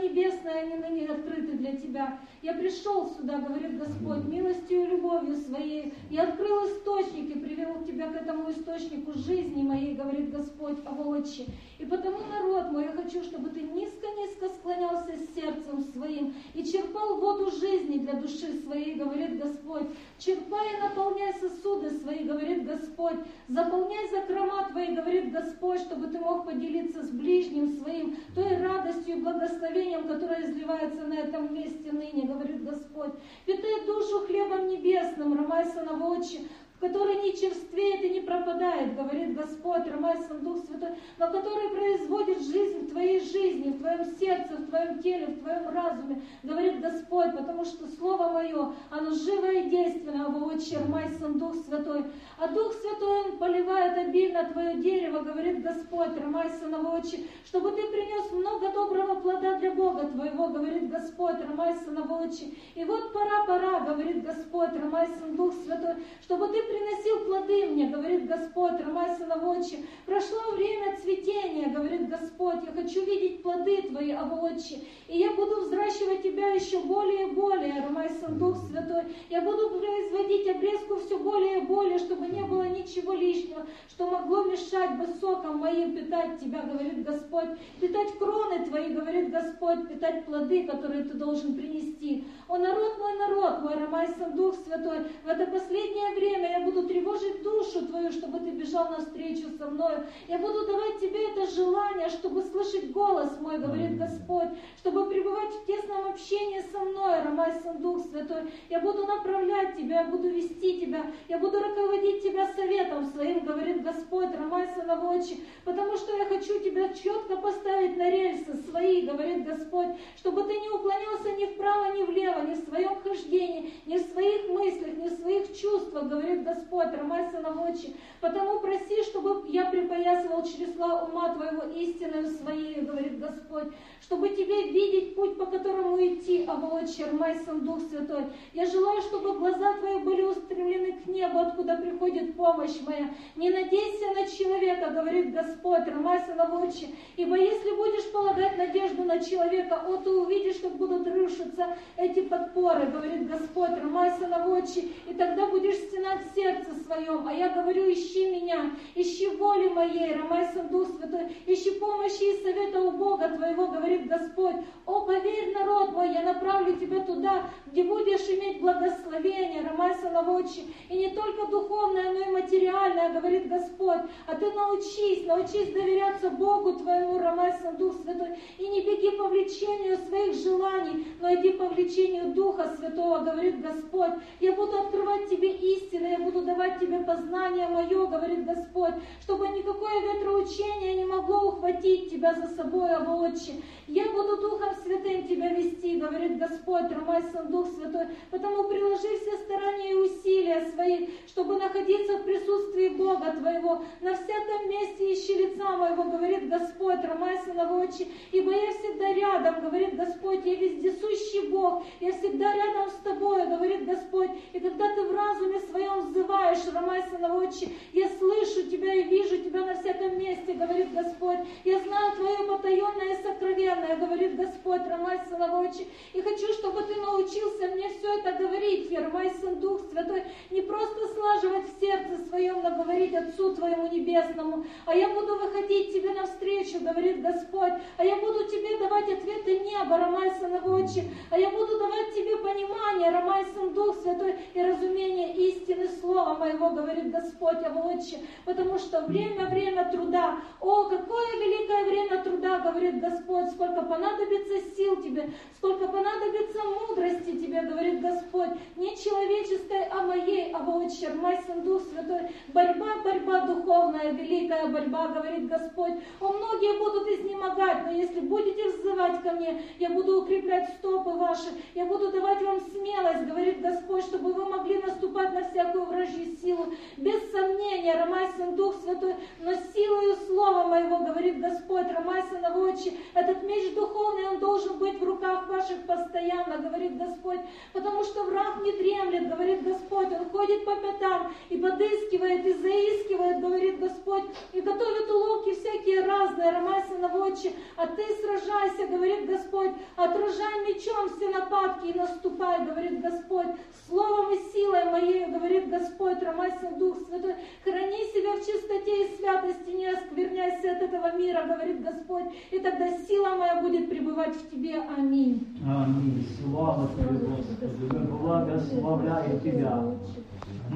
небесные, они ныне открыты для тебя. Я пришел сюда, говорит Господь, милостью и любовью своей. Я открыл источник и привел тебя к этому источнику жизни моей, говорит Господь, Отче. И потому, народ мой, я хочу, чтобы ты низко-низко склонялся сердцем своим и черпал воду жизни для души своей, говорит Господь. Черпай и наполняй сосуды свои, говорит Господь. Заполняй закрома твои, говорит Господь, чтобы ты мог поделиться с ближним своим той радостью и благословением, которое изливается на этом месте ныне, говорит Господь. Питай душу хлебом небесным, Ромайсон Отче, который не черствеет и не пропадает, говорит Господь, Ромайсон Дух Святой, но который производит жизнь в твоей жизни, в твоем сердце, в твоем теле, в твоем разуме, говорит Господь, потому что Слово Мое, оно живое и действенное, Отче, Ромайсон Дух Святой. А Дух Святой, Он поливает обильно твое дерево, говорит Господь, Ромайсон Отче, чтобы ты принес много доброго плода для Бога твоего, говорит Господь, Ромайсон Отче. И вот пора, говорит Господь, Ромайсон Дух Святой, чтобы ты приносил плоды мне, говорит Господь, Ромайсон Отче. Прошло время цветения, говорит Господь, я хочу видеть плоды твои, Отче. И я буду взращивать тебя еще более и более, Ромайсон Дух Святой. Я буду производить обрезку все более и более, чтобы не было ничего лишнего, что могло мешать бы соком моим питать тебя, говорит Господь. Питать кроны твои, говорит Господь, питать плоды, которые ты должен принести. О, народ мой, Ромайсон Дух Святой, в это последнее время я буду тревожить душу твою, чтобы ты бежал навстречу со мною. Я буду давать тебе это желание, чтобы слышать голос мой, говорит Господь, чтобы пребывать в тесном общении со мной, Ромайсон Дух Святой. Я буду направлять тебя, я буду вести тебя, я буду руководить тебя советом своим, говорит Господь, Ромайсон Отче, потому что я хочу тебя четко поставить на рельсы свои, говорит Господь, чтобы ты не уклонялся ни вправо, ни влево, ни в своем хождении, ни в своих мыслях, ни в своих чувствах, говорит Господь, Ромайсон Отче. Потому проси, чтобы я припоясывал чресла ума твоего истиною своей, говорит Господь, чтобы тебе видеть путь, по которому идти, Отче, Ромайсон Дух Святой. Я желаю, чтобы глаза твои были устремлены к небу, откуда приходит помощь моя. Не надейся на человека, говорит Господь, Ромайсон Отче, ибо если будешь полагать надежду на человека, ты увидишь, как будут рушиться эти подпоры, говорит Господь, Ромайсон Отче, и тогда будешь стенать в сердце своем. А я говорю, ищи меня, ищи воли моей, Ромайсон Дух Святой, ищи помощи и совета у Бога твоего, говорит Господь. О, поверь, народ мой, я направлю тебя туда, где будешь иметь благословение, Ромайсон Отче, и не только духовное, но и материальное, говорит Господь. А ты научись доверяться Богу твоему, Ромайсон Дух Святой, и не беги по влечению своих желаний, но иди по влечению Духа Святого, говорит Господь. Я буду открывать тебе истину, я буду давать тебе познание мое, говорит Господь, чтобы никакое ветроучение не могло ухватить тебя за собой, Отче. Я буду Духом Святым тебя вести, говорит Господь, Ромайсон Дух Святой, потому приложи все старания и усилия свои, чтобы находиться в присутствии Бога твоего. На всяком месте ищи лица моего, говорит Господь, Ромайсон Отче, ибо я всегда рядом, говорит Господь, я вездесущий Бог, я всегда рядом с тобой, говорит Господь, и когда ты в разуме своем взываешь, Ромайсон Отче, я слышу тебя и вижу тебя на всяком месте, говорит Господь, я знаю твое потаенное и сокровенное, говорит Господь, Ромайсон Отче, и хочу, чтобы ты научился мне все это говорить, Ромайсон Дух Святой, не просто слаживать в сердце своем, но говорить Отцу твоему небесному, а я буду выходить тебе навстречу, говорит Господь, а я буду тебе давать ответы неба, Ромайсон Отче, а я буду давать тебе понимание, Ромайсон Дух Святой, и разумение истины Слова моего, говорит Господь, Отче, потому что время труда, о, какое великое время труда, говорит Господь, сколько понадобится сил тебе, сколько понадобится мудрости тебе, говорит Господь, не человеческой, а моей, Отче, Ромайсон Дух Святой, борьба духовная, великая борьба, говорит Господь, многие будут изнемогать, но если будете взывать ко мне, я буду укреплять стопы ваши, я буду давать вам смелость, говорит Господь, чтобы вы могли наступать на всякую вражью силу, без сомнения, Ромайсон Дух Святой, но силою Слова моего, говорит Господь, Ромайсон Отче, этот меч духовный, он должен быть в руках ваших постоянно, говорит Господь, потому что враг не дремлет, говорит Господь, он ходит по пятам и подыскивает, и заискивает, говорит Господь, и готовят уловки всякие разные, ромайся наводчи, а ты сражайся, говорит Господь, отражай мечом все нападки и наступай, говорит Господь, словом и силой моей, говорит Господь, ромайся Дух Святой, храни себя в чистоте и святости, не оскверняйся от этого мира, говорит Господь, и тогда сила моя будет пребывать в тебе. Аминь. Аминь. Слава Тебе, Господи. Мы благословляем Тебя.